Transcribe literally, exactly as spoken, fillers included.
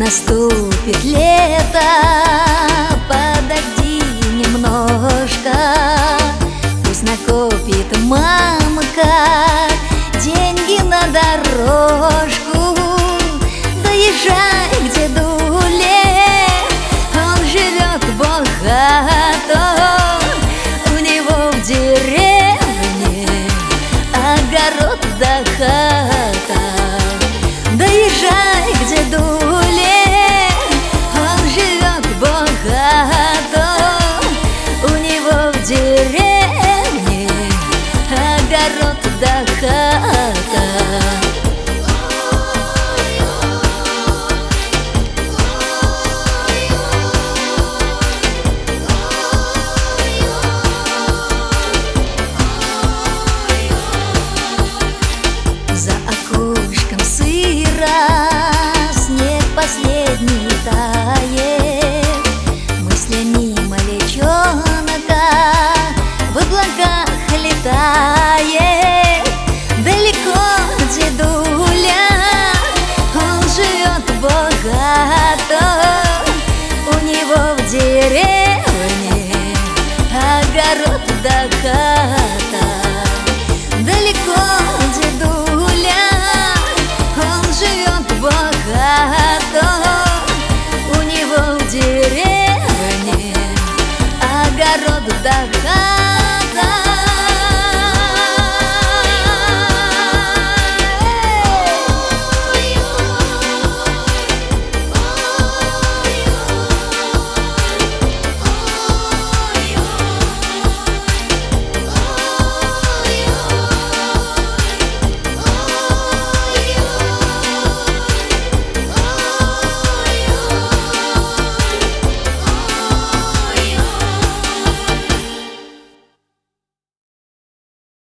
наступит лето, подожди немножко, пусть накопит мамка деньги на дорожку. Доезжай к дедуле, он живет богато, у него в деревне огород да хата. Доезжай к дедуле, он живет богато, у него в деревне огород да хата. За окошком сыро, снег последний тает, мыслями морячонка в облаках летает. Далеко дедуля, он живет богато, у него в деревне огород да хата. Далеко дедуля, он живет богато, у него в деревне огород да хата.